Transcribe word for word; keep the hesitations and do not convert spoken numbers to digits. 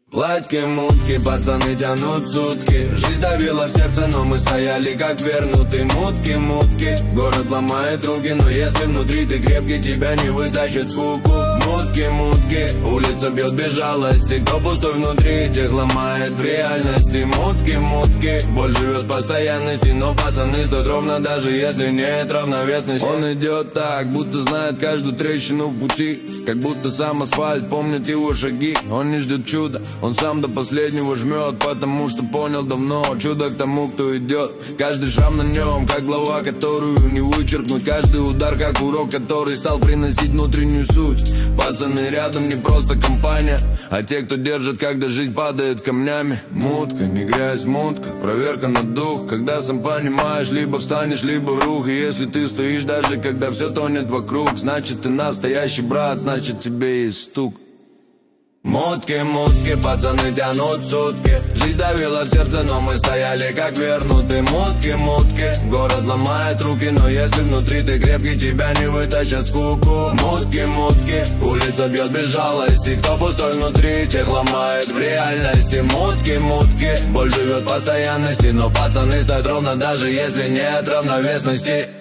Ладьки-мутки, пацаны тянут сутки. Жизнь давила в сердце, но мы стояли как вернутые. Мутки-мутки, город ломает руки, но если внутри ты крепкий, тебя не вытащит скуку. Мутки-мутки, улица бьет без жалости. Кто пустой внутри, тех ломает в реальности. Мутки-мутки, боль живет в постоянности, но пацаны стоят ровно, даже если нет равновесности. Он идет так, будто знает каждую трещину в пути, как будто сам асфальт помнит его шаги. Он не ждет чуда, он сам до последнего жмет, потому что понял давно: чудо к тому, кто идет. Каждый шрам на нем, как глава, которую не вычеркнуть. Каждый удар, как урок, который стал приносить внутреннюю суть. Пацаны рядом не просто компания, а те, кто держит, когда жизнь падает камнями. Мутка, не грязь, мутка, проверка на дух. Когда сам понимаешь, либо встанешь, либо в рух. И если ты стоишь, даже когда все тонет вокруг, значит ты настоящий брат, значит тебе есть стук. Мутки-мутки, пацаны тянут сутки. Жизнь давила в сердце, но мы стояли как вернутые. Мутки-мутки, город ломает руки, но если внутри ты крепкий, тебя не вытащат скуку. Мутки-мутки, улица бьет без жалости. Кто пустой внутри, тех ломает в реальности. Мутки-мутки, боль живет в постоянности, но пацаны стоят ровно, даже если нет равновесности.